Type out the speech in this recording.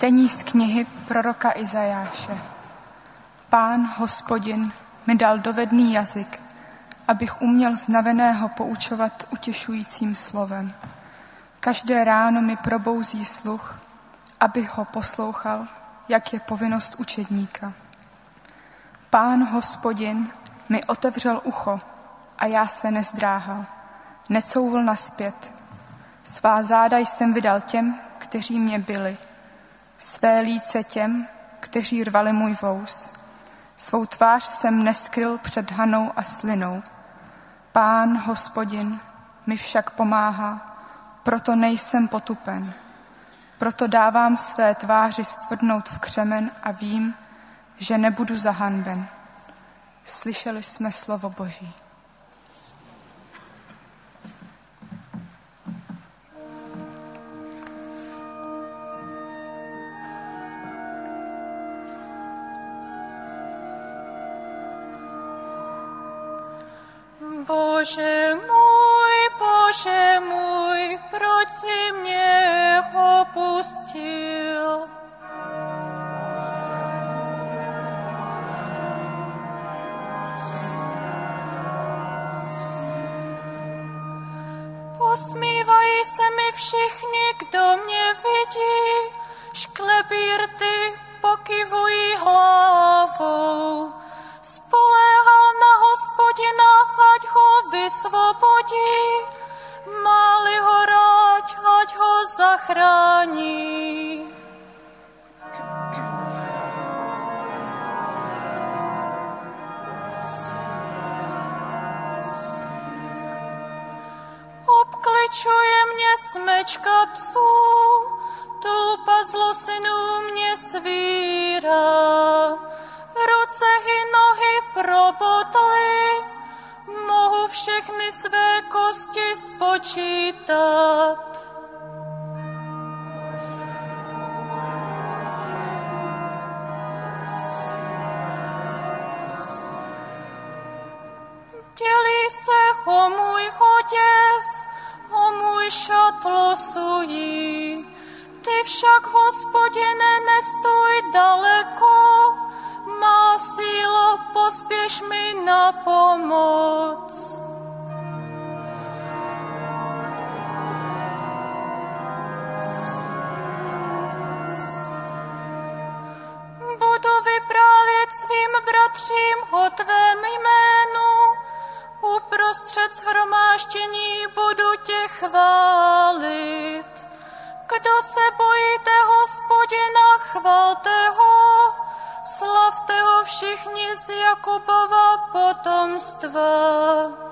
Čtení z knihy proroka Izajáše. Pán, Hospodin, mi dal dovedný jazyk, abych uměl znaveného poučovat utěšujícím slovem. Každé ráno mi probouzí sluch, abych ho poslouchal, jak je povinnost učedníka. Pán, Hospodin, mi otevřel ucho a já se nezdráhal, necouvl nazpět. Svá záda jsem vydal těm, kteří mě bili, své líce těm, kteří rvali můj vous. Svou tvář jsem neskryl před hanou a slinou. Pán, Hospodin, mi však pomáhá, proto nejsem potupen. Proto dávám své tváři stvrdnout v křemen a vím, že nebudu zahanben. Slyšeli jsme slovo Boží. Bože můj, proč jsi mě opustil? Posmívají se mi všichni, kdo mě vidí, šklepí rty, pokyvují hlavou. Spoléhal na Hospodina, ať ho vysvobodí, má-li ho rád, ať ho zachrání. Obkličuje mě smečka psů, tlupa zlosinů mě svírá. Ruce i nohy probotly, mohu všechny své kosti spočítat. Dělí se o můj oděv, o můj šat losují. Ty však, Hospodine, nestůj daleko, má sílo, pospěš mi na pomoc. Budu vyprávět svým bratřím o tvém jménu, uprostřed shromáždění budu tě chválit. Kdo se bojíte Hospodina, chvalte ho, slavte ho všichni z Jakubova potomstva.